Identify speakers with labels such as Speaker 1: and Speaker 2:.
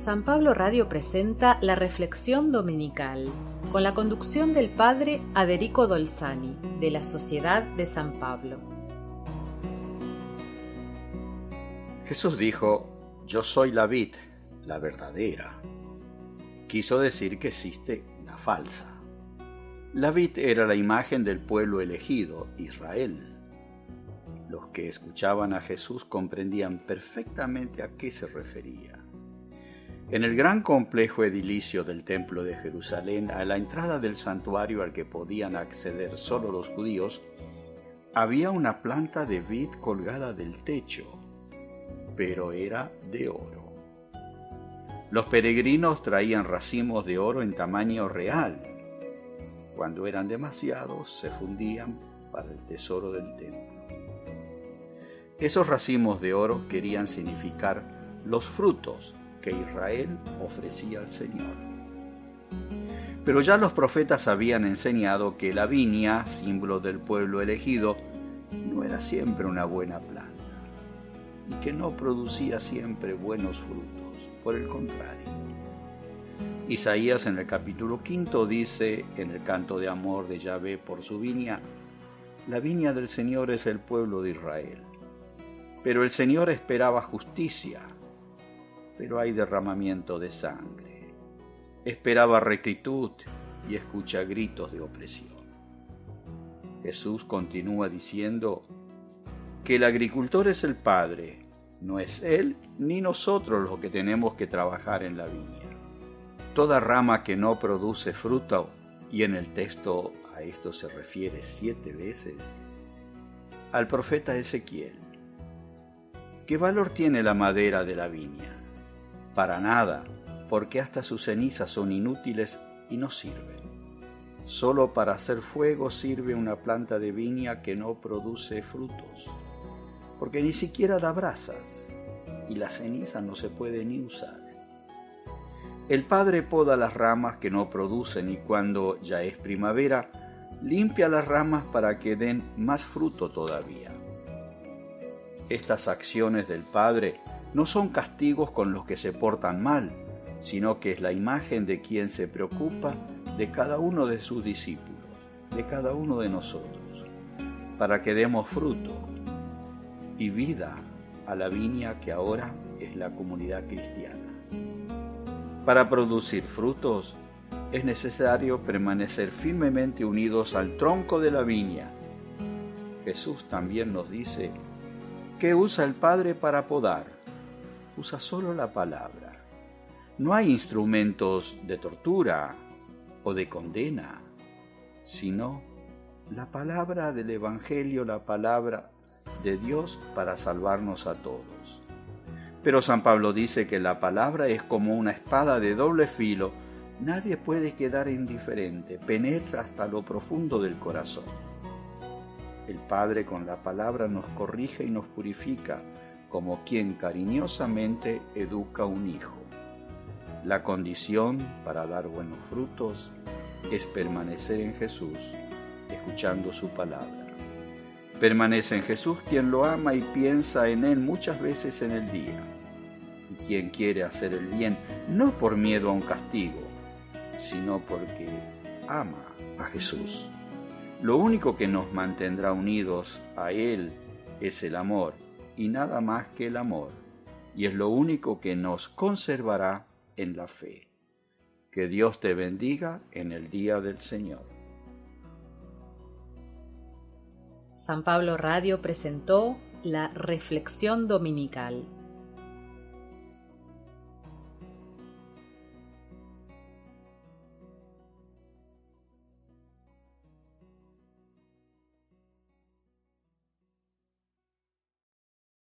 Speaker 1: San Pablo Radio presenta la Reflexión Dominical, con la conducción del Padre Aderico Dolzani, de la Sociedad de San Pablo.
Speaker 2: Jesús dijo: "Yo soy la vid, la verdadera". Quiso decir que existe la falsa. La vid era la imagen del pueblo elegido, Israel. Los que escuchaban a Jesús comprendían perfectamente a qué se refería. En el gran complejo edilicio del Templo de Jerusalén, a la entrada del santuario al que podían acceder solo los judíos, había una planta de vid colgada del techo, pero era de oro. Los peregrinos traían racimos de oro en tamaño real. Cuando eran demasiados, se fundían para el tesoro del templo. Esos racimos de oro querían significar los frutos que Israel ofrecía al Señor. Pero ya los profetas habían enseñado que la viña, símbolo del pueblo elegido, no era siempre una buena planta y que no producía siempre buenos frutos, por el contrario. Isaías en el capítulo 5 dice, en el canto de amor de Yahvé por su viña: la viña del Señor es el pueblo de Israel. Pero el Señor esperaba justicia, pero hay derramamiento de sangre. Esperaba rectitud y escucha gritos de opresión. Jesús continúa diciendo que el agricultor es el Padre, no es Él ni nosotros los que tenemos que trabajar en la viña. Toda rama que no produce fruto, y en el texto a esto se refiere 7 veces, al profeta Ezequiel. ¿Qué valor tiene la madera de la viña? Para nada, porque hasta sus cenizas son inútiles y no sirven. Solo para hacer fuego sirve una planta de viña que no produce frutos, porque ni siquiera da brasas, y la ceniza no se puede ni usar. El Padre poda las ramas que no producen y cuando ya es primavera, limpia las ramas para que den más fruto todavía. Estas acciones del Padre no son castigos con los que se portan mal, sino que es la imagen de quien se preocupa de cada uno de sus discípulos, de cada uno de nosotros, para que demos fruto y vida a la viña que ahora es la comunidad cristiana. Para producir frutos es necesario permanecer firmemente unidos al tronco de la viña. Jesús también nos dice que usa el Padre para podar. Usa solo la palabra. No hay instrumentos de tortura o de condena, sino la palabra del Evangelio, la palabra de Dios para salvarnos a todos. Pero San Pablo dice que la palabra es como una espada de doble filo. Nadie puede quedar indiferente, penetra hasta lo profundo del corazón. El Padre con la palabra nos corrige y nos purifica, como quien cariñosamente educa a un hijo. La condición para dar buenos frutos es permanecer en Jesús, escuchando su palabra. Permanece en Jesús quien lo ama y piensa en Él muchas veces en el día, y quien quiere hacer el bien, no por miedo a un castigo, sino porque ama a Jesús. Lo único que nos mantendrá unidos a Él es el amor, y nada más que el amor, y es lo único que nos conservará en la fe. Que Dios te bendiga en el día del Señor.
Speaker 1: San Pablo Radio presentó la Reflexión Dominical.